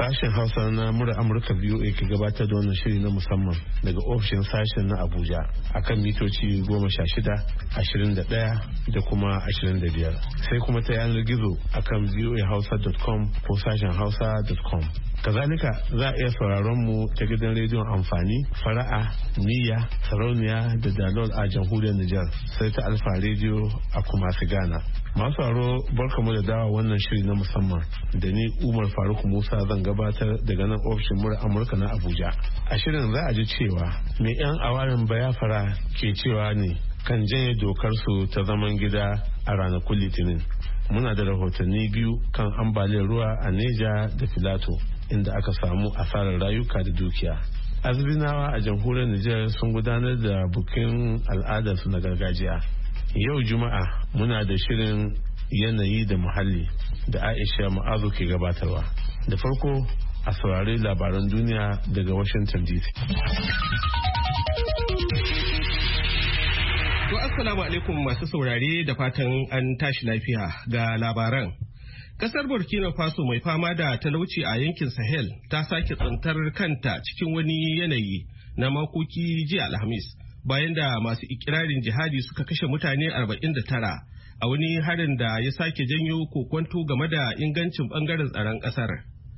Sashen Hausa na murar Amurka VOA ke gabatar da wannan shiri na musamman daga ofishin sashen na Abuja akan mitoci 16, 21 da kuma 25. Sai kuma ta yanar gizo akan voahausa.com ko sashen hausa.com. Kazalika za a iya sauraron mu ta gidan rediyon amfani, fara'a, niyya, sarauniya da dalol a jamhuriyar Nijar, sai ta Alfa rediyo a Kumasi Ghana. Masu aro barkamu da dawa wannan shiri na musamman da ni Umar Faruk Musa zan gabatar daga nan ofishin murar Amurka na Abuja. A shirin za a ji cewa me 'yan awarin bayafara ke cewa ne kan janye dokar su ta zaman gida a ranakun Litinin. Muna da rahotanni biyu kan ambaliyar ruwa a Neja da Filato, inda aka samu asarar rayuka da dukiya. Azbinawa a jamhuriyar Nijar sun gudanar da bukin al'adarsu na gargajiya. Yau Juma'a muna da shirin yanayi da muhalli da Aisha Ma'azu ke gabatarwa. Da farko a saurari labaran duniya daga Washington DC. To assalamu alaikum masu saurare da fatan an tashi lafiya ga labaran. Kasar Burkina Faso mai fama da talauci a yankin Sahel ta sake tsantar kanta cikin wani yanayi na makoki jiya Alhamis bayan da masu ikirarin jihadi suka kashe mutane 49 a wani harin da ya sake janyo kokwanto game da ingancin bangaren tsaron kasar.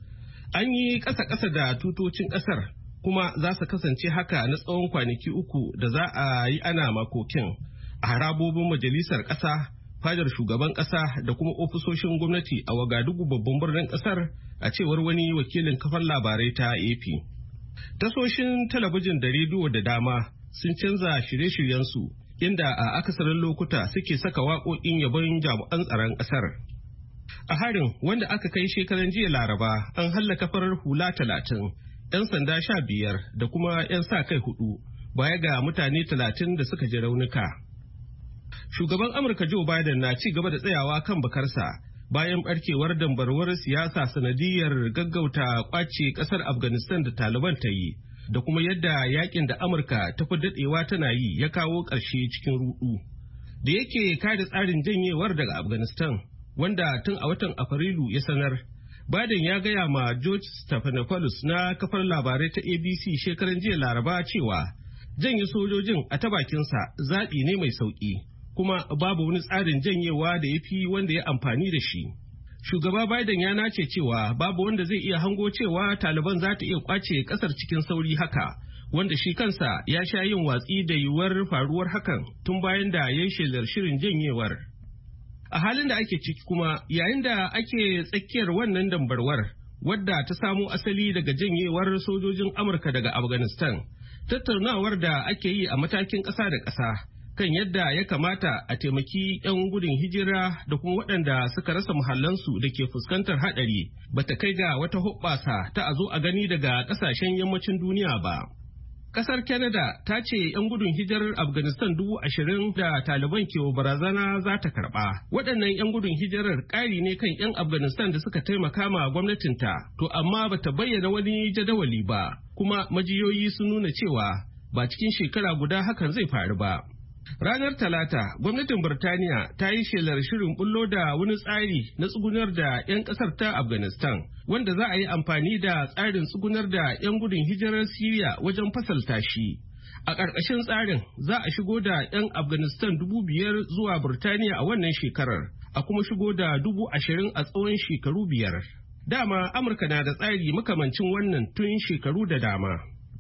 An yi ƙasa-ƙasa da tutocin kasar kuma za su kasance haka na tsawon kwanaki uku da za a yi ana makokin a harabobin majalisar ƙasa, fadar shugaban ƙasa da kuma ofisoshin gwamnati a Wagadugu babban birnin ƙasar, a cewar wani wakilin kafar labarai ta AP. Tasoshin talabijin da rediyo da dama sun canza shirye-shiryensu inda a akasarin lokuta suke saka waƙoƙin yabon jami'an tsaron ƙasar. A harin wanda aka kai shekaran jiya Laraba an hallaka farar hula 30, 'yan sanda 15 da kuma 'yan sa kai 4 baya ga mutane 30 da suka ji raunuka. Shugaban Amurka Joe Biden na ci gaba da tsayawa kan bakarsa bayan barkewar dambarwar siyasa sanadiyar gaggauta kwace ƙasar Afghanistan da Taliban ta yi, da kuma yadda yakin da Amurka ta fi daɗewa tana yi ya kawo ƙarshe cikin rudu. Da yake kare tsarin janyewar daga Afghanistan, wanda tun a watan Afrilu ya sanar, Biden ya gaya ma George Stephanopoulos na kafar labarai ta ABC shekaran jiya Laraba cewa janye sojojin a ta bakinsa zaɓi ne mai sauƙi, kuma babu wani tsarin janyewa da ya fi wanda ya amfani da shi. Shugaba Biden ya nace cewa babu wanda zai iya hango cewa Taliban za ta iya kwace kasar cikin sauri haka, wanda shi kansa ya sha yin watsi da yiwuwar faruwar hakan tun bayan da ya yi shelar shirin janyewar. A halin da ake ciki kuma, yayin da ake tsakiyar wannan dambarwar wadda ta samo asali daga janyewar sojojin Amurka daga Afghanistan, tattaunawar da ake yi a matakin ƙasa da ƙasa kan yadda ya kamata a taimaki 'yan gudun hijira da kuma waɗanda suka rasa muhallansu da ke fuskantar haɗari bata kai ga wata hoɓɓasa ta a zo a gani daga ƙasashen yammacin duniya ba. Ƙasar Canada ta ce 'yan gudun hijirar Afghanistan 20,000 da Taliban ke barazana za ta karɓa. Waɗannan 'yan gudun hijirar ƙari ne kan 'yan Afghanistan da suka taimaka ma gwamnatinta, to amma bata bayyana wani jadawali ba, kuma majiyoyi sun nuna cewa ba cikin shekara guda hakan zai faru ba. Ranar Talata, gwamnatin Birtaniya ta yi shelar shirin bullo da wani tsari na tsugunar da 'yan ƙasar ta Afghanistan, wanda za a yi amfani da tsarin tsugunar da 'yan gudun hijirar Siriya wajen fasalta shi. A ƙarƙashin tsarin za a shigo da 'yan Afghanistan 5,000 zuwa Birtaniya a wannan shekarar, a kuma shigo da 20,000 a tsawon shekaru 5. Dama Amurka na da tsari makamancin wannan tun shekaru da dama.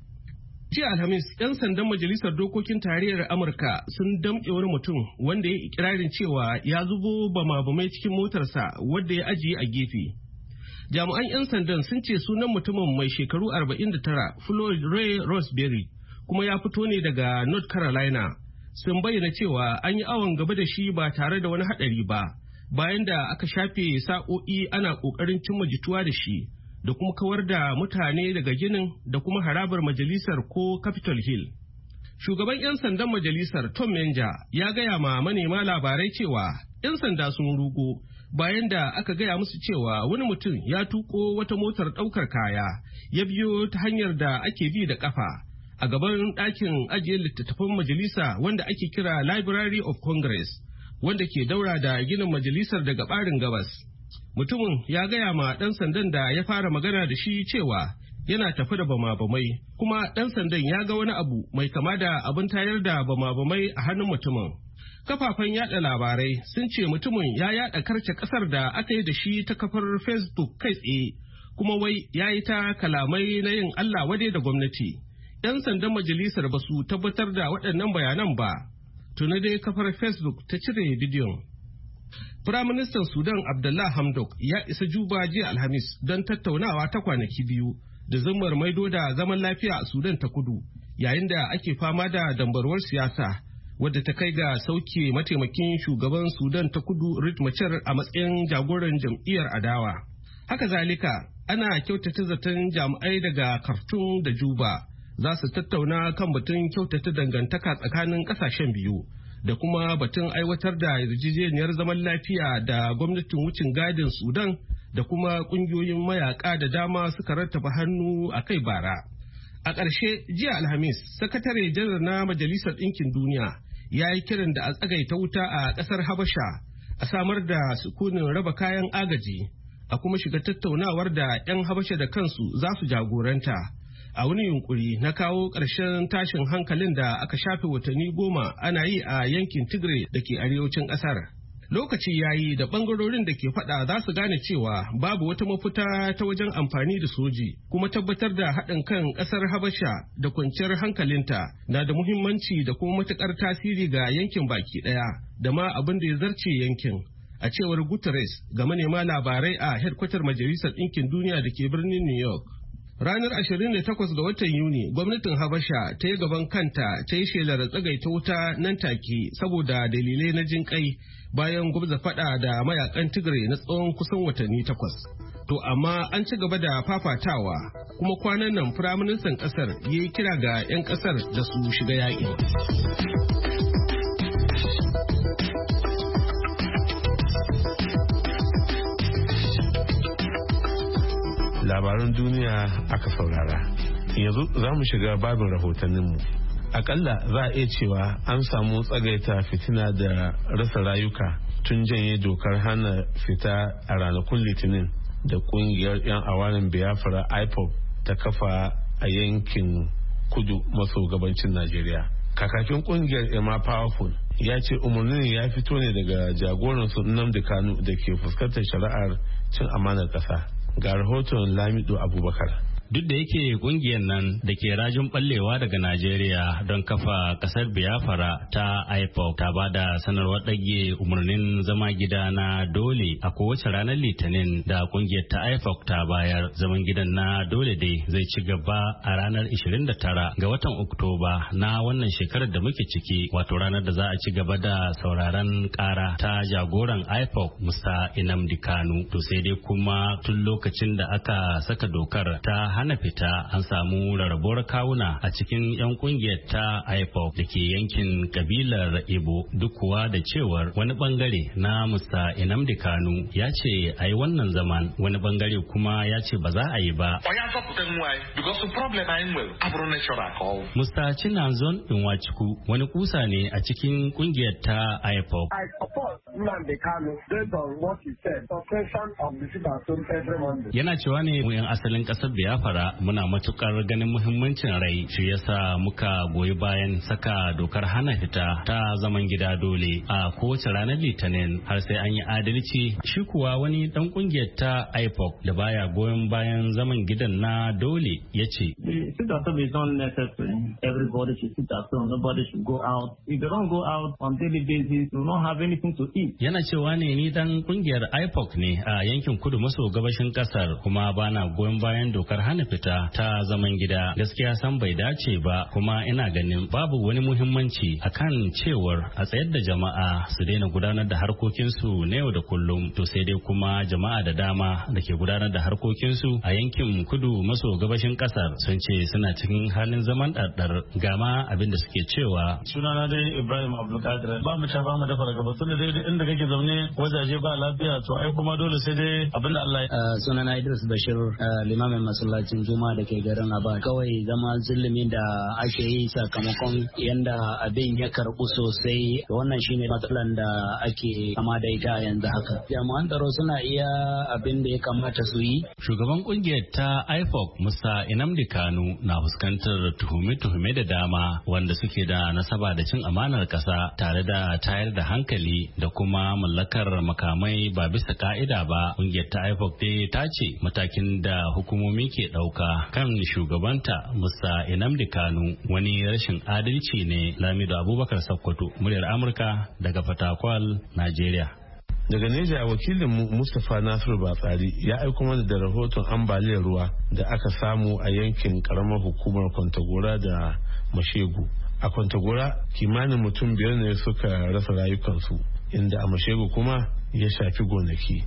Jiya Alhamis, 'yan sandan Majalisar Dokokin Tarayyar Amurka sun damƙe wani mutum wanda ya ikirarin cewa ya zubo bama-bamai cikin motarsa wadda ya ajiye a gefe. Jami'an 'yan sandan sun ce sunan mutumin mai shekaru 49 Floyd Ray Roseberry kuma ya fito ne daga North Carolina. Sun bayyana cewa an yi awon gaba da shi ba tare da wani haɗari ba, bayan da aka shafe sa'o'i ana ƙoƙarin cimma jituwa da shi, da kuma kawar da mutane daga ginin da kuma harabar majalisar ko Capitol Hill. Shugaban 'yan sandan majalisar Tom Menja ya gaya ma manema labarai cewa 'yan sanda sun rugo bayan da aka gaya musu cewa wani mutum ya tuko wata motar ɗaukar kaya ya biyo ta hanyar da ake bi da ƙafa a gaban ɗakin ajiye littattafan majalisa wanda ake kira Library of Congress, wanda ke daura da ginin majalisar daga ɓarin gabas. Mutumin ya gaya ma ɗan sandan da ya fara magana da shi cewa yana tafi da bama-bamai, kuma ɗan sandan ya ga wani abu mai kama da abin tayar da bama-bamai a hannun mutumin. Kafafen yada labarai sun ce mutumin ya yada karce kasar da aka yi da shi ta kafar Facebook kai tsaye, kuma wai ya yi ta kalamai na yin Allah wade da gwamnati. 'Yan sandan majalisar ba su tabbatar da waɗannan bayanan ba. Tuni dai kafar Facebook ta cire bidiyon. Firaministan Sudan Abdullah Hamdok ya isa Juba jiya Alhamis don tattaunawa ta kwanaki biyu da zummar maido da zaman lafiya a Sudan ta kudu, yayin da ake fama da dambarwar siyasa wadda ta kai ga sauke mataimakin shugaban Sudan ta kudu Riek Machar a matsayin jagoran jam'iyyar adawa. Haka zalika ana kyautata zaton jami'ai daga Khartoum da Juba za su tattauna kan batun kyautata dangantaka tsakanin kasashen biyu da kuma batun aiwatar da yarjejeniyar zaman lafiya da gwamnatin wucin gadin Sudan da kuma kungiyoyin mayaka da dama suka rattaba hannu a kai bara. A ƙarshe jiya Alhamis, sakatare janar na Majalisar Ɗinkin Duniya ya yi kiran da a tsagaita wuta a ƙasar Habasha, a samar da sukunin raba kayan agaji, a kuma shiga tattaunawar da 'yan Habasha da kansu za su jagoranta a wani yunkuri na kawo ƙarshen tashin hankalin da aka shafe watanni 10 ana yi a yankin Tigray da ke arewacin ƙasar. Lokaci ya yi da ɓangarorin da ke faɗa za su gane cewa babu wata mafita ta wajen amfani da soji, kuma tabbatar da haɗin kan ƙasar Habasha da kwanciyar hankalinta na da muhimmanci da kuma matuƙar tasiri ga yankin baki ɗaya da ma abin da ya zarce yankin. A cewar Guterres ga manema labarai a hedkwatar Majalisar Ɗinkin Duniya da ke birnin New York. Ranar 28 ga watan Yuni, gwamnatin Habasha ta yi gaban kanta ta yi shelar tsagaita wuta nan take saboda dalilai na jin kai bayan gwamza fada da mayakan Tigray na tsawon kusan watanni 8. To amma an ci gaba da fafatawa, kuma kwanan nan firaministan kasar ya yi kira ga 'yan kasar da su shiga yaƙi. Labaran duniya aka saurara. Yanzu za mu shiga babin rahotanninmu. Akalla za a iya cewa an samu tsagaita fitina da rasa rayuka tun janye dokar hana fita a ranakun Litinin da kungiyar 'yan awarin Biafra IPOB ta kafa a yankin kudu maso gabancin Najeriya. Kakakin kungiyar Emma Powerful ya ce umarnin ya fito ne daga jagoransu Nnamdi Kanu da ke fuskantar shari'ar cin amanar ƙasa. Ga rahoton Lamido Abubakar. Duk da yake kungiyar nan da ke rajin ballewa daga Najeriya don kafa kasar Biafra ta IPOB ta ba da sanarwar ɗage umarnin zama gida na dole a kowace ranar Litinin da kungiyar ta IPOB ta bayar. Zaman gidan na dole dai zai ci gaba a ranar 29 ga watan Oktoba na wannan shekarar da muke ciki, wato ranar da za a ci gaba da sauraron kara ta jagoran IPOB Musa Nnamdi Kanu. To sai dai kuma tun lokacin da aka saka dokar ta hana fita an samu rarrabuwar kawuna a cikin 'yan kungiyar ta IPOB da ke yankin kabilar Ibo, duk kuwa da cewar wani bangare na Musa Nnamdi Kanu ya ce a yi wannan zaman, wani bangare kuma ya ce ba za a yi ba. Musa Chinazon Nwachukwu wani kusa ne a cikin kungiyar ta IPOB. Yana cewa ne mu 'yan asalin kasar Biafra muna matukar ganin muhimmancin rai, shi yasa muka goyi bayan saka dokar hana fita ta zaman gida dole a kowace ranar Litinin har sai an yi adalci. Shi kuwa wani dan kungiyar ta IPOB da baya goyon bayan zaman gidan na dole ya ce yana cewa ne ni dan kungiyar IPOB ne a yankin kudu maso gabashin kasar, kuma bana goyon bayan dokar hana fita ta zaman gida. Gaskiya san bai dace ba, kuma ina ganin babu wani muhimmanci akan cewar a tsayar da jama'a su daina gudanar da harkokinsu na yau da kullum. To sai dai kuma jama'a da dama da ke gudanar da harkokinsu a yankin kudu maso gabashin kasar sun ce suna cikin halin zaman ɗarɗar. Gama abin da suke cewa. Sunana dai Ibrahim Abdulkadir. Ba mu ca ba mu dafa daga ba, tunda dai inda kake zaune wajaje ba lafiya to ai kuma dole sai dai abinda Allah ya. Sunana Idris Bashir, limamin masallacin Juma'a da ke garin Aba. Kawai zama zulumi da ake yi sakamakon yanda abin ya karɓu sosai, wannan shine matsalan da ake kama da ita yanzu haka. Jami'an tsaro suna iya abin da ya kamata su yi. Shugaban kungiyar ta IFOC Musa Inamdi Kanu na fuskantar tuhume-tuhume da dama wanda suke da nasaba da cin amanar kasa tare da tayar da hankali da kuma mallakar makamai ba bisa ka'ida ba. Kungiyar ta IFOC dai ta ce matakin da hukumomi ke ɗauka kan shugabanta Musa Inamdi Kanu wani rashin adalci ne. Lamido Abubakar Sokoto, muryar Amurka daga Fatakwal, Najeriya. Daga Neja wakilin Mustapha Nasiru Batsari ya aiko mana da rahoton ambaliyar ruwa da aka samu a yankin karamar hukumar Kwantagora da Mashegu. A Kwantagora kimanin mutum 5 ne suka rasa rayukansu, inda a Mashegu kuma ya shafi gonaki.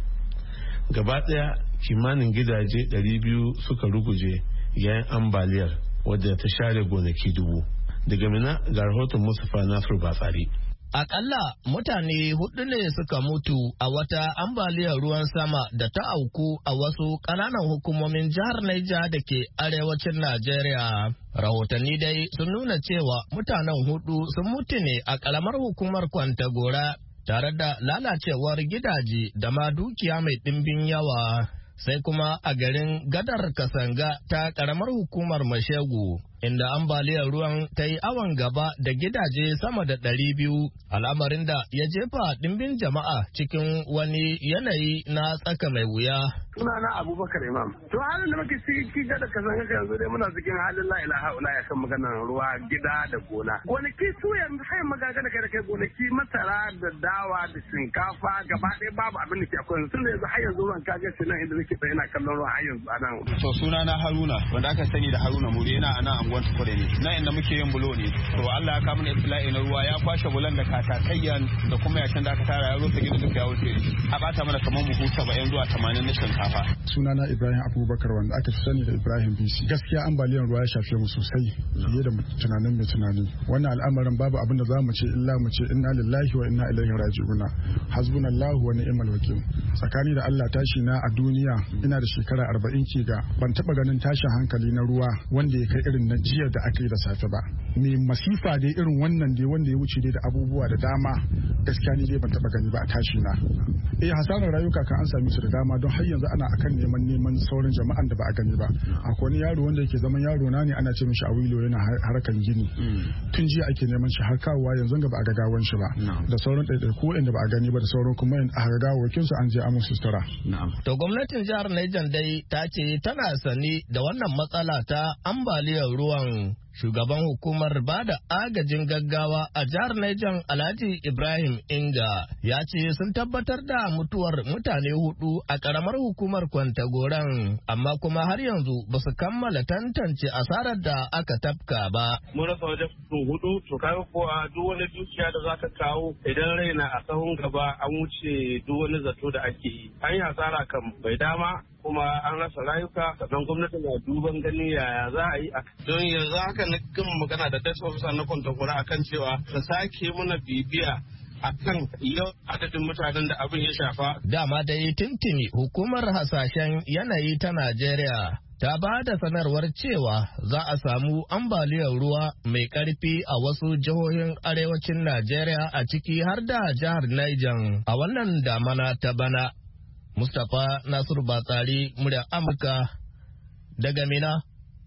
Gaba ɗaya kimanin gidaje 200 suka ruguje yayin ambaliyar wadda ta share gonaki 1000. Daga Mina ga rahoton Mustapha Nasiru Batsari. Akalla mutane 4 ne suka mutu a wata ambaliyar ruwan sama da ta auku a wasu ƙananan hukumomin jihar Niger da ke arewacin Najeriya. Rahotanni dai sun nuna cewa mutanen 4 sun mutu ne a ƙaramar hukumar Kwantagora tare da lalacewar gidaje da ma dukiya mai ɗimbin yawa. Sai kuma a garin Gadar Kasanga ta ƙaramar hukumar Mashegu, inda ambaliyar ruwan ta yi awon gaba da gidaje sama da 200, al'amarin da ya jefa ɗimbin jama'a cikin wani yanayi na tsaka mai wuya. Sunana Abubakar Imam. To halin da muke ciki Gadar Kasanga yanzu dai muna cikin halin la ilaha illa kan maganar ruwa, gida da gona. Gonaki su yanzu sai magana kai gonaki masara da dawa da shinkafa gaba ɗaya babu abin da ke akwai. Tun da yanzu har yanzu ruwan kaga shi nan inda nake ina kallon ruwa har yanzu anan. To sunana Haruna wanda aka sani da Haruna Muri yana anan anguwan Tukure ne. Na inda muke yin bulo ne. To Allah ya kawo mana ibtila'i na ruwa ya kwashe bulan da katakayyan da kuma yashin da aka tara ya rufe gidan duka ya wuce. A bata mana kamar buhu 70 zuwa 80 na shinkafa. Sunana Ibrahim Abubakar wanda aka fi sani da Ibrahim BC. Gaskiya ambaliyar ruwa ya shafe mu sosai fiye da tunanin mai tunani. Wannan al'amarin babu abin da za mu ce illa mu ce inna lillahi wa inna ilaihi raji'un. Hasbunallahu wa ni'mal wakil. Tsakani da Allah tashi na a duniya ina da shekara 40 ke ga ban taba ganin tashin hankali na ruwa wanda ya kai irin na jiya da aka yi da safe ba. Me masifa dai irin wannan dai wanda ya wuce dai da abubuwa da dama gaskiya ni dai ban taba gani ba a tashi na. Hasarar rayuka kan an sami su da dama don har yanzu ana akan neman sauran jama'an da ba a gani ba. Akwai wani yaro wanda yake zaman yaro na ne ana ce mishi Awilo yana harkan gini. Tun jiya ake neman shi har kawowa yanzu ga ba a ga gawan shi ba. Da sauran ɗaiɗaiku inda ba a gani ba da sauran kuma a ga gawakin su an je an musu sutura. To gwamnatin jihar Niger dai ta ce tana sani da wannan matsala ta ambaliyar ruwan. Shugaban hukumar bada agajin gaggawa a jihar Niger Alhaji Ibrahim Inga ya ce sun tabbatar da mutuwar mutane 4 a karamar hukumar Kwantagoran, amma kuma har yanzu ba su kammala tantance asarar da aka tafka ba. Mun rasa wajen 4, to kaga kuwa duk wani dukiya da zaka kawo idan raina a sahun gaba an wuce duk wani zato da ake yi. An yi hasara kan bai dama kuma an rasa rayuka, sannan gwamnati na duban gani yaya za a yi don yanzu haka na gama magana da desk officer na Kwantagora akan cewa ta sake muna bibiya akan yau adadin mutanen da abin ya shafa. Dama dai tuntuni hukumar hasashen yanayi ta Najeriya ta ba da sanarwar cewa za a samu ambaliyar ruwa mai karfi a wasu jihohin arewacin Najeriya a ciki har da jihar Niger a wannan damana ta bana. Mustapha Nasiru Batsari, muryar Amurka daga Mina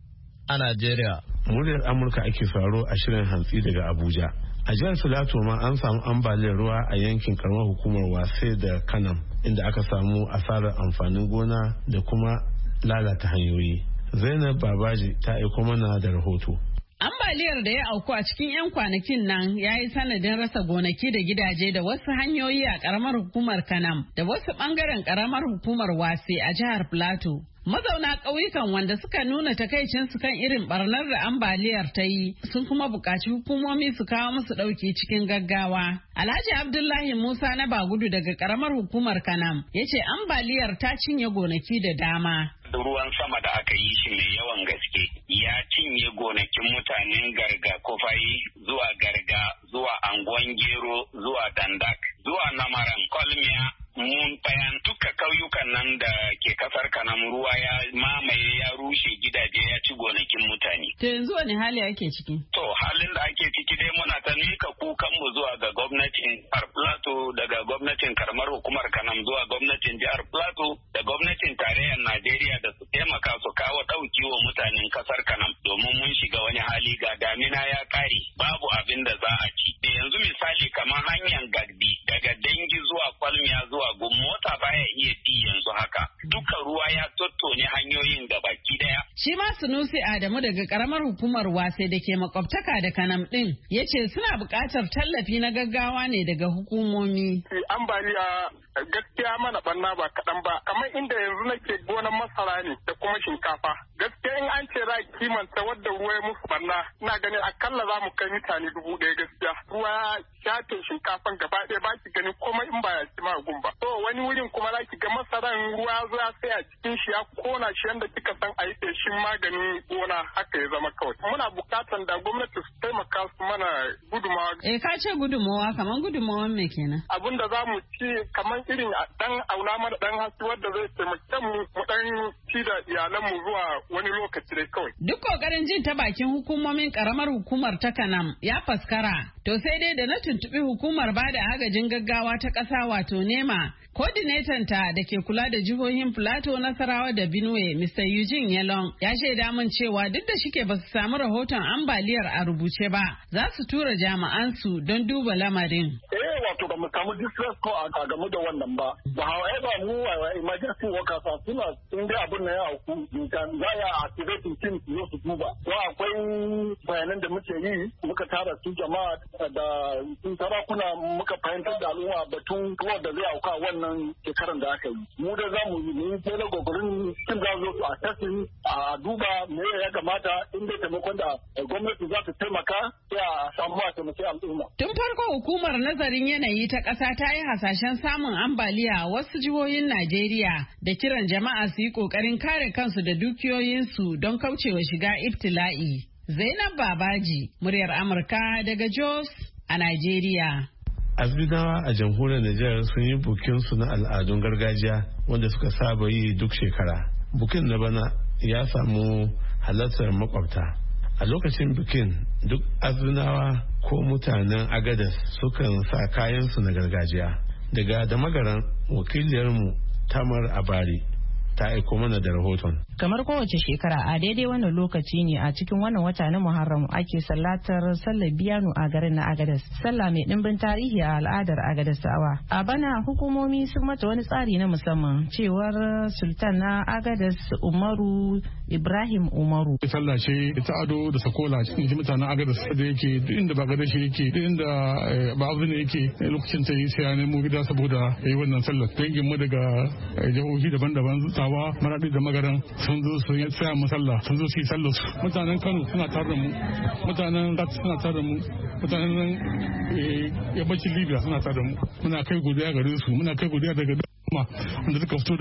a Najeriya. Muryar Amurka ake faro a shirin hantsi daga Abuja. A jihar Filato ma an samu ambaliyar ruwa a yankin karamar hukumar Wase da Kanam, inda aka samu asarar amfanin gona da kuma lalata hanyoyi. Zainab Babaji ta aiko mana da rahoto. Ambaliyar da ya auku a cikin 'yan kwanakin nan ya yi sanadin rasa gonaki da gidaje da wasu hanyoyi a karamar hukumar Kanam da wasu bangaren karamar hukumar Wase a jihar Plateau. Mazauna ƙauyukan wanda suka nuna takaicinsu kan irin barnar da ambaliyar ta yi sun kuma buƙaci hukumomi su kawo musu ɗauki cikin gaggawa. Alhaji Abdullahi Musa na Bagudu daga ƙaramar hukumar Kanam ya ce ambaliyar ta cinye gonaki da dama. Ruwan sama da aka yi shi mai yawan gaske ya cinye gonakin mutanen Garga Kofayi zuwa Garga zuwa Angon Gero zuwa Dandak zuwa Namara hali ake ciki? To halin da ake ciki dai muna ta mika kukanmu zuwa ga gwamnatin jihar Plateau, daga gwamnatin karamar hukumar Kanam zuwa gwamnatin jihar Plateau da gwamnatin tarayyar Najeriya da su taimaka su kawo ɗauki wa mutanen kasar Kanam domin mun shiga wani hali ga damina ya kare babu abin da za a ci. Yanzu misali kamar hanyar Gagdi daga Dangi zuwa Kwalmiya zuwa Gum mota baya iya bi yanzu haka. Duka ruwa ya tottone hanyoyin gabaki daya. Shi ma Sunusi Adamu daga karamar hukumar Wase da ke makwabtaka da Kanam din ya ce suna buƙatar tallafi na gaggawa ne daga hukumomi. Ambaliya gaskiya mana banna ba kaɗan ba, kamar inda yanzu nake gonan masara ne da kuma shinkafa. Gaskiya in an ce za kimanta wadda ruwa ya musu banna, ina ganin akalla za mu kai mutane 1000 gaskiya. Ruwa ya shafe shinkafan gaba ɗaya ba ki gani komai in ba ya ci magun ba. To wani wurin kuma za ki ga masaran ruwa ya sai a cikin shi ya kona shi yanda kika san a yi feshin maganin gona haka ya zama kawai. Muna bukatan da gwamnati su taimaka su mana gudumawa. Ka ce gudumawa kamar gudumawan me kenan? Abin da za mu ci kamar irin dan auna mana dan hasi wanda zai taimake mu dan ci da iyalanmu zuwa wani lokaci dai kawai. Duk kokarin jin ta bakin hukumomin karamar hukumar ta Kanam ya faskara. To sai dai da na tuntuɓi hukumar bada agajin gaggawa ta ƙasa wato NEMA, coordinator ta da ke kula da jihohin Plateau, Nasarawa da Benue, Mr. Eugene Yalong, ya shaida min cewa duk da shike ba su samu rahoton ambaliyar a rubuce ba, za su tura jami'ansu don duba lamarin. Wato ba mu samu distress ko a game da wannan ba. Ba however mu emergency workers suna in dai abin na ya auku za a activating team su su duba. To akwai bayanan da muke yi muka tara su jama'a da sun sarakuna muka fahimtar da al'umma batun ruwan da zai auka wannan shekaran da aka yi. Mu da za mu yi sai na gogorin cikin za su a testing a duba me ya kamata inda taimakon da gwamnati za ta taimaka sai a samu a taimaki al'umma. Tun farko hukumar nazarin yanayi ta ƙasa ta yi hasashen samun ambaliya a wasu jihohin Najeriya da kiran jama'a su yi ƙoƙarin kare kansu da dukiyoyinsu don kaucewa shiga ibtila'i. Zainab Babaji, muryar Amurka daga Jos a Najeriya. Azbinawa a jamhuriyar Nijar sun yi bukinsu na al'adun gargajiya wanda suka saba yi duk shekara. Bukin na bana ya samu halartar makwabta. A lokacin bikin duk azbinawa ko mutanen agadas sukan sa kayansu na gargajiya. Daga da magaran wakiliyarmu Tamar Abari ta aiko mana da rahoton. Kamar kowace shekara a daidai wannan lokaci ne a cikin wannan wata na Muharram ake sallatar sallar biyanu a garin na Agadas. Sallah mai dimbin tarihi a al'adar Agadasawa. A bana hukumomi sun mata wani tsari na musamman cewar Sultan na Agadas Umaru Ibrahim Umaru. Sallah ce ta ado da sakola cikin mutanen Agadas da yake duk inda ba Agadas yake duk inda ba abu ne yake lokacin ta yi sai ya nemo gida saboda yayi wannan sallar. Dangin mu daga jihohi daban-daban Tawa, Maradi da Magaran sun zo su yi tsaya musalla sun zo su yi sallar su. Mutanen Kano suna tare da mu, mutanen Gat suna tare da mu, mutanen yammacin Libya suna tare da mu. Muna kai godiya gare su, muna kai godiya daga kuma wanda suka fito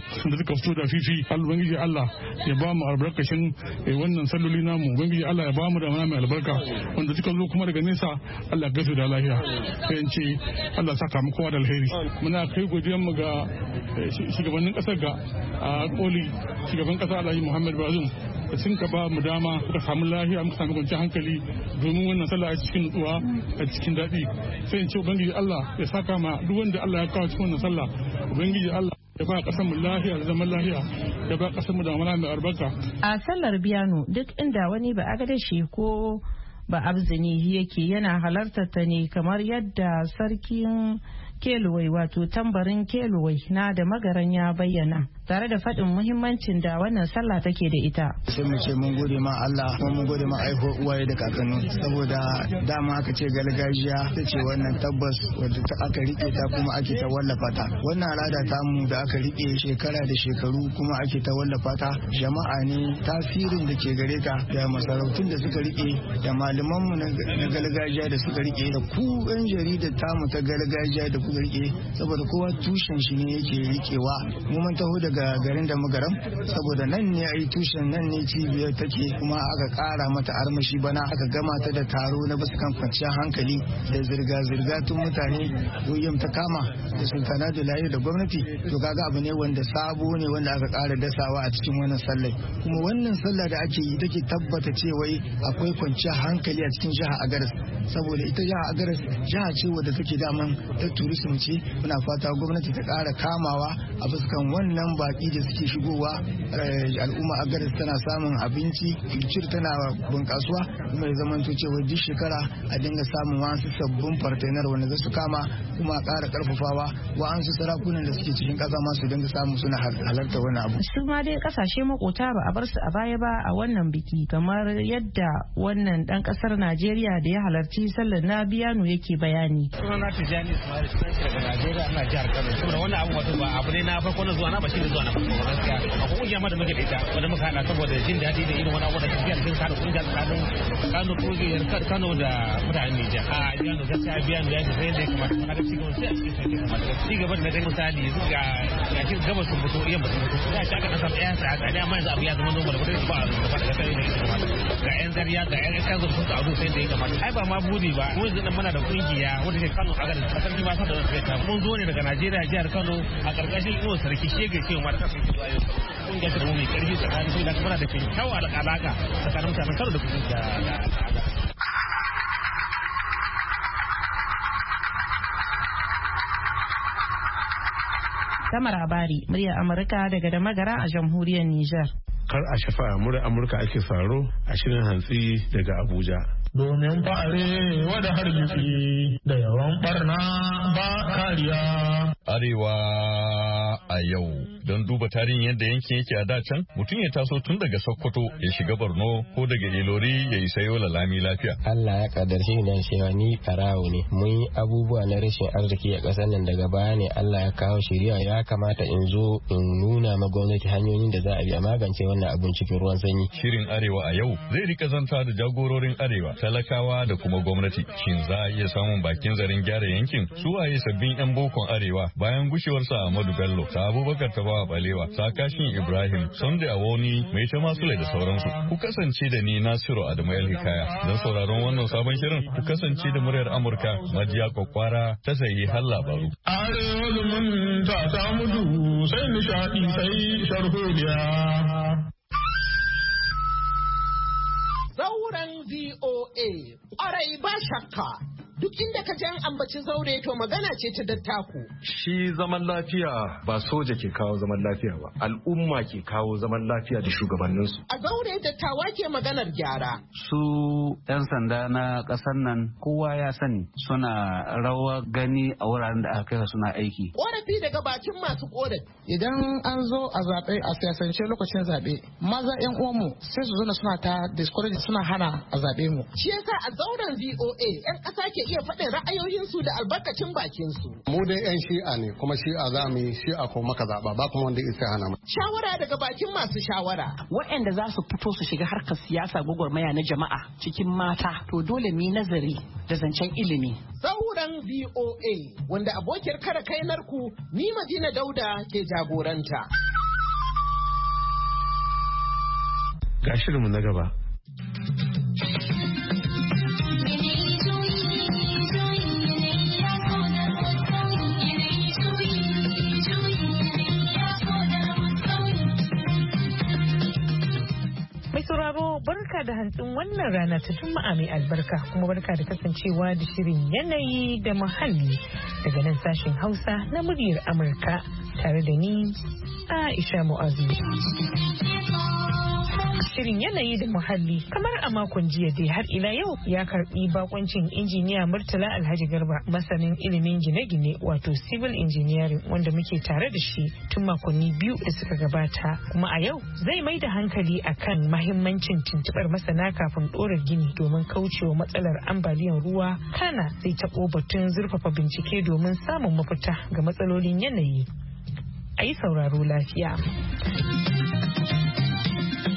da fifi ubangiji Allah ya ba mu albarkacin wannan salloli namu, ubangiji Allah ya ba mu da mana mai albarka wanda suka zo kuma daga nesa Allah ya gasu da lafiya sai ce Allah saka mu kowa da alheri. Muna kai godiyar mu ga shugabannin kasar ga a koli shugaban kasa Alhaji Muhammad Bazoum da sun ka ba mu dama muka samu lafiya muka samu kwanciyar hankali domin wannan sallah a cikin nutsuwa a cikin daɗi sai in ce ubangiji Allah ya saka ma duk wanda Allah ya kawo cikin wannan sallah ubangiji Allah ya ba kasar mu lafiya da zaman lafiya ya ba kasar mu da mana mai albarka. A sallar biyano duk inda wani ba agadashi ko ba abzini yake yana halartar ta ne kamar yadda sarkin Keluwai wato tambarin Keluwai na da magaran ya bayyana tare da faɗin muhimmancin da wannan sallah take da ita. Sai mu ce mun gode ma Allah kuma mun gode ma aiko uwaye da kakanni saboda dama aka ce gargajiya ta ce wannan tabbas wadda aka rike ta kuma ake ta wallafa ta. Wannan al'ada ta mu da aka rike shekara da shekaru kuma ake ta wallafa ta jama'a ne tasirin da ke gare ta da masarautun da suka rike da malaman mu na gargajiya da suka rike da ku yan jaridar tamu ta gargajiya da kuka rike saboda kowa tushen shi ne yake rikewa. Mu mun taho daga daga garin da magaram saboda nan ne ai tushen nan ne cibiyar take kuma aka kara mata armashi bana aka gama ta da taro na biskan kwanciyar hankali da zirga-zirga tun mutane goyon ta kama da sultana da layi da gwamnati to kaga abu ne wanda sabo ne wanda aka kara dasawa a cikin wannan sallah kuma wannan sallah da ake yi take tabbata cewa akwai kwanciyar hankali a cikin jihar Agadas saboda ita jihar Agadas jiha ce wadda take daman ta tourism ce muna fata gwamnati ta kara kamawa a fuskan wannan baki da suke shigowa al'umma Agadas tana samun abinci culture tana bunkasuwa kuma ya zamanto cewa duk shekara a dinga samun wasu sabbin partner wanda za su kama kuma a kara karfafawa wa'ansu sarakunan da suke cikin kasa ma su dinga samu suna halarta wannan abu su ma dai kasashe makota ba a bar su a baya ba a wannan biki kamar yadda wannan dan kasar Najeriya da ya halarci sallar na biyanu yake bayani. Sunana Tijani Ismail Sanci daga Najeriya ana jihar Kano. Saboda wannan abu wato ba abu ne na farko na zuwa na ba shi ne zuwa na farko gaskiya. Akwai kungiya ma da muke da ita wanda muka hada saboda jin daɗi da irin wani abu da tafiya da kada kungiya tsakanin Kano kungiyar Kano da mutanen Nijar. A biyanu gaskiya biyanu ya ji sai da kamar kada ci gaba sai a cikin sai kamar ci gaba da ganin misali yanzu ga cikin gaba sun fito yamma sun fito. Ya ci aka dan samu ɗaya sa'a da amma yanzu abu ya zama normal ba da ba a zuwa da sai ne ga yan zariya ga yan kanzo sun tsaro sai da ya kamata ai ba ma budi ba mu yanzu muna da kungiya wanda ke Kano a garin kasar ji ba sa da wata mun zo ne daga Najeriya jihar Kano a karkashin Iwo Sarki Shege ce mu da kasar zuwa yau kungiya ta mu mai karfi tsakanin su da kuma da kyakkyawa alaka tsakanin mutanen Kano da kungiya Tamar Abari, muryar Amurka daga da magara a jamhuriyar Nijar. Kar a shafa muryar Amurka ake faro a shirin hantsi daga Abuja. Domin fa'are wada hargitsi da yawan barna ba kariya. Arewa a yau. Don duba tarihin yadda yankin yake a dacen, mutum ya taso tun daga Sokoto ya shiga Borno ko daga Ilori ya isa Yola lami lafiya. Allah ya kaddarce ni dan cewa ni farawo ne. Mun yi abubuwa na rashin arziki a ƙasar nan daga baya ne Allah ya kawo shari'a ya kamata in zo in nuna ma gwamnati hanyoyin da za a bi a magance wannan abun cikin ruwan sanyi. Shirin Arewa a yau zai rika zanta da jagororin Arewa, talakawa da kuma gwamnati. Shin za a iya samun bakin zarin gyara yankin? Su waye sabbin 'yan bokon Arewa bayan gushewarsa Ahmadu Bello, ta Abubakar Tafawa Balewa, Sakashin Ibrahim, Sunday Awoni, Mai ta Masule da sauransu. Ku kasance da ni Nasiru Adamu El Hikaya. Don sauraron wannan sabon shirin, ku kasance da muryar Amurka, Majiya Kwakwara, ta sayi har labaru. Arewa zumunta ta mutu sai nishaɗi sai sharholiya. Zauren VOA, ƙwarai ba shakka. Duk inda ka an ambaci zaure to magana ce ta dattaku. Shi zaman lafiya ba soja ke kawo zaman lafiya ba, al'umma ke kawo zaman lafiya da shugabanninsu. A zaure dattawa ke maganar gyara. Su 'yan sanda na ƙasar nan kowa ya sani suna rawa gani a wuraren da aka kai suna aiki. Ƙorafi daga bakin masu ƙorafi. Idan an zo a zaɓe a siyasance lokacin zaɓe, maza 'yan uwanmu sai su zana suna ta discourage suna hana a zaɓe mu. Shi yasa a zauren VOA 'yan ƙasa ke iya faɗin ra'ayoyinsu da albarkacin bakinsu. Mu dai 'yan shi'a ne kuma shi'a za mu yi shi'a ko maka zaɓa ba kuma wanda isa hana mu. Shawara daga bakin masu shawara. Waɗanda za su fito su shiga harkar siyasa gwagwarmaya na jama'a cikin mata to dole mu yi nazari da zancen ilimi. Sauran VOA wanda abokiyar kare kainarku ni Madina Dauda ke jagoranta. Ga shirinmu na gaba. sauraro barka da hantsin wannan rana ta Juma'a mai albarka kuma barka da kasancewa da shirin yanayi da muhalli daga nan sashen Hausa na muryar Amurka tare da ni Aisha Mu'azu. Shirin yanayi da muhalli kamar a makon jiya dai har ila yau ya karbi bakoncin injiniya Murtala Alhaji Garba masanin ilimin gine-gine wato civil engineering wanda muke tare da shi tun makonni biyu da suka gabata kuma a yau zai mai da hankali akan mahimmancin tuntubar masana kafin ɗora gini domin kaucewa matsalar ambaliyar ruwa kana zai taɓo batun zurfafa bincike domin samun mafita ga matsalolin yanayi. A yi sauraro lafiya.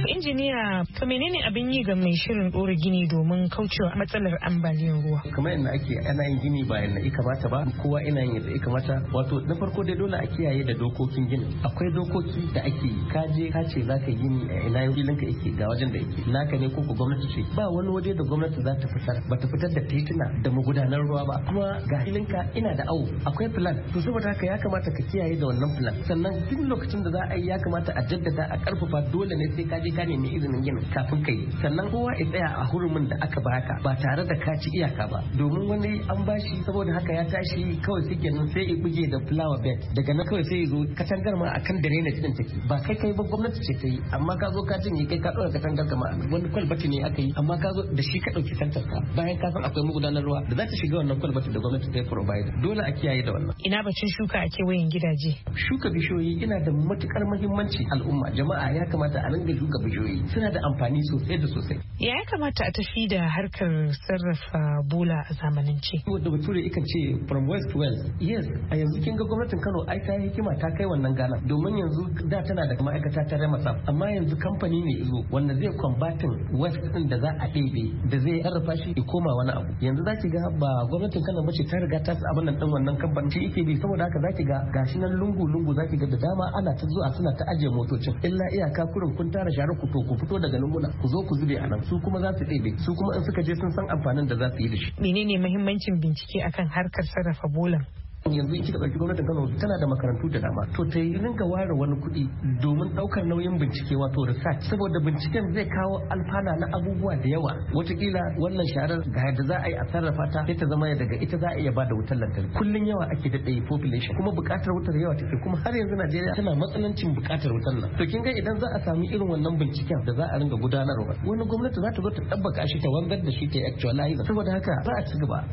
Injiniya, to menene abin yi ga mai shirin ɗora gini domin kaucewa matsalar ambaliyar ruwa? Kamar yadda ake ana yin gini ba yadda ya kamata ba, kowa ina yin yadda ya kamata. Wato na farko dai dole a kiyaye da dokokin gini. Akwai dokoki da ake yi. Ka je ka ce za ka gini a ina filin ka yake ga wajen da yake. Naka ne ko gwamnati ce. Ba wani waje da gwamnati za ta fitar ba ta fitar da tituna da magudanar ruwa ba. Kuma ga filin ka ina da awo. Akwai plan. To saboda haka ya kamata ka kiyaye da wannan plan. Sannan duk lokacin da za a yi ya kamata a jaddada a karfafa dole ne sai ka je ka nemi izinin ginin kafin ka yi. Sannan kowa ya tsaya a hurumin da aka baka ba tare da ka ci iyaka ba. Domin wani an bashi saboda haka ya tashi kawai sai kenan sai ya buge da flower bed daga nan kawai sai ya zo katangar ma akan da rena din take ba kai ba gwamnati ce ta yi amma ka zo ka jinye kai ka dora katangar ka ma wani kwalbati ne aka yi amma ka zo da shi ka dauki tantar ka bayan ka san akwai magudanar ruwa da za ta shiga wannan kwalbati da gwamnati ta provide dole a kiyaye da wannan. Ina bacin shuka a kewayen gidaje. Shuka bishiyoyi yana da matukar muhimmanci al'umma jama'a ya kamata a ringa shuka bishiyoyi suna da amfani sosai da sosai. Ya kamata a tafi da harkar sarrafa bola a zamanance. Wanda bature ikan ce from west to west. Yes, a yanzu kin ga gwamnatin Kano ai ta hikima ta kai wannan gana domin yanzu da tana da ma'aikata ta Remasa amma yanzu kamfani ne izo wanda zai combating west din da za a ɗebe da zai sarrafa shi ya koma wani abu. Yanzu zaki ga ba gwamnatin Kano bace ta riga ta abin nan din wannan kamfani shi yake bi saboda haka zaki ga gashi nan lungu zaki ga da dama ana ta zuwa suna ta ajiye motocin illa iyaka kurin kun tara share ku to ku fito daga lunguna ku zo ku zube a nan su kuma za su ɗebe su kuma in suka je sun san amfanin da za su yi da shi. Menene muhimmancin bincike akan harkar sarrafa bolan? Yanzu in kika ɗauki gwamnatin Kano tana da makarantu da dama to ta yi ringa ware wani kuɗi domin ɗaukar nauyin bincike wato research saboda binciken zai kawo alfana na abubuwa da yawa watakila wannan sharar ga yadda za a yi a sarrafa ta sai ta zama daga ita za a iya bada wutar lantarki kullum yawa ake daɗe population kuma buƙatar wutar yawa take kuma har yanzu Najeriya tana matsanancin buƙatar wutar nan to kin ga idan za a sami irin wannan binciken da za a ringa gudanarwa wani gwamnati za ta zo ta tabbaka shi ta wanzar da shi ta actualize saboda haka za a ci gaba.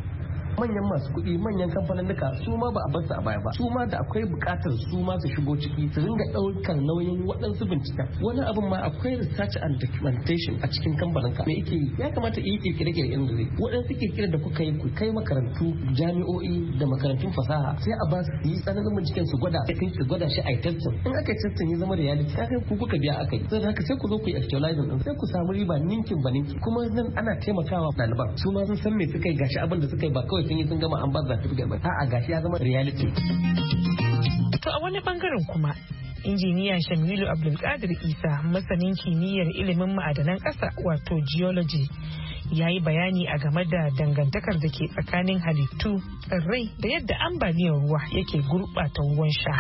Manyan masu kuɗi manyan kamfanin duka su ma ba a bar su a baya ba su ma da akwai buƙatar su ma su shigo ciki su ringa ɗaukar nauyin waɗansu binciken wani abin ma akwai research and documentation a cikin kamfanin ka me yake yi ya kamata yi kirkire irin da zai waɗansu kirkire da kuka yi ku kai makarantu jami'o'i da makarantun fasaha sai a ba su yi tsananin binciken su gwada kai su gwada shi a yi testing in aka yi testing ya zama reality ka kai ku kuka biya aka yi sai haka sai ku zo ku yi actualizing din sai ku samu riba ninkin ba ninki kuma nan ana taimakawa ɗaliban su ma sun san me suka yi gashi abin da suka yi ba kawai sun gama an ba certificate ba a'a gashi ya zama reality. To a wani bangaren kuma injiniya Shamilu Abdulkadir Isa masanin kimiyyar ilimin ma'adanan ƙasa wato geology ya yi bayani a game da dangantakar da ke tsakanin halittu tsirrai da yadda ambaliyar ruwa yake gurɓata ruwan sha.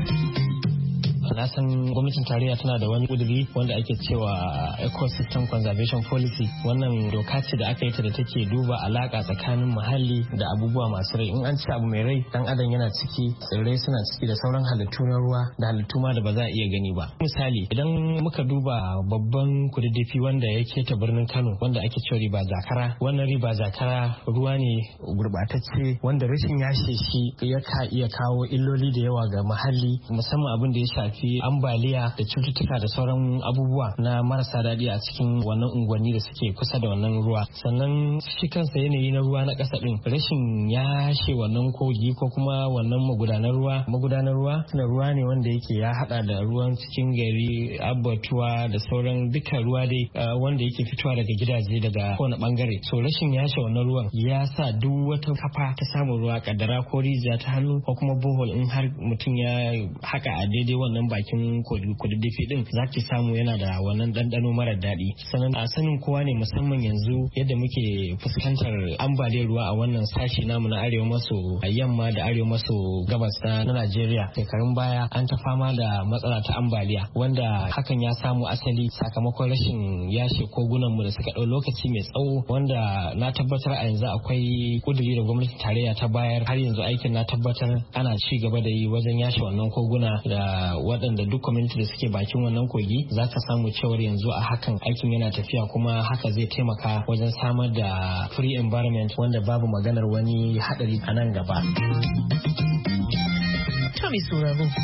Na san gwamnatin tarayya tana da wani kuduri wanda ake cewa ecosystem conservation policy wannan doka ce da aka yi ta da take duba alaka tsakanin muhalli da abubuwa masu rai in an ci abu mai rai dan adam yana ciki tsirrai suna ciki da sauran halittu na ruwa da halittu ma da ba za a iya gani ba misali idan muka duba babban kududdufi wanda ya keta birnin Kano wanda ake cewa riba zakara wannan riba zakara ruwa ne gurbatacce wanda rashin yashe shi yaka iya kawo illoli da yawa ga muhalli musamman abin da ya shafi ambaliya da cututtuka da sauran abubuwa na marasa daɗi a cikin wannan unguwanni da suke kusa da wannan ruwa sannan shi kansa yanayi na ruwa na ƙasa ɗin rashin yashe wannan kogi ko kuma wannan magudanar ruwa na ruwa ne wanda yake ya haɗa da ruwan cikin gari abbatuwa da sauran duka ruwa dai wanda yake fitowa daga gidaje daga kowane bangare so rashin yashe wannan ruwan ya sa duk wata kafa ta samun ruwa kaddara ko rijiya ta hannu ko kuma bohol in har mutum ya haka a daidai wannan bakin kududdufi din za ki samu yana da wannan ɗanɗano mara daɗi sannan a sanin kowa ne musamman yanzu yadda muke fuskantar ambaliyar ruwa a wannan sashi namu na arewa maso yamma da arewa maso gabas na Najeriya shekarun baya an ta fama da matsala ta ambaliya wanda hakan ya samu asali sakamakon rashin yashe kogunanmu da suka ɗau lokaci mai tsawo wanda na tabbatar a yanzu akwai kuduri da gwamnatin tarayya ta bayar har yanzu aikin na tabbatar ana ci gaba da yi wajen yashe wannan koguna da waɗanda duk community da suke bakin wannan kogi za ka samu cewar yanzu a hakan aikin yana tafiya kuma haka zai taimaka wajen samar da free environment wanda babu maganar wani haɗari a nan gaba. To mai sauraro,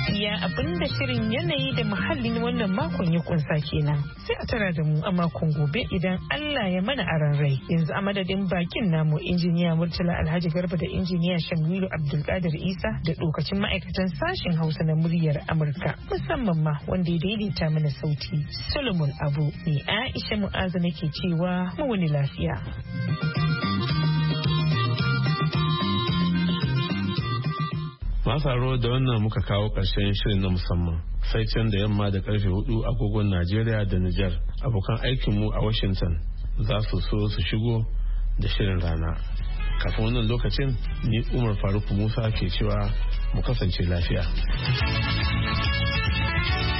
iya abinda shirin yanayi da muhalli na wannan makon ya kunsa kenan. Sai a tara da mu a makon gobe idan Allah ya mana aran rai. Yanzu a madadin bakin namu injiniya Murtala Alhaji Garba da injiniya Shamilu Abdulkadir Isa da lokacin ma'aikatan sashen Hausa na muryar Amurka musamman ma wanda ya daidaita mana sauti Solomon Abu ne Aisha Mu'azu nake cewa mu wani lafiya. Masaro da wannan muka kawo ƙarshen shirin na musamman sai can da yamma da karfe 4 agogon Najeriya da Nijar abokan aikinmu a Washington za su so su shigo da shirin rana. Kafin wannan lokacin ni Umar Faruk Musa ke cewa mu kasance lafiya.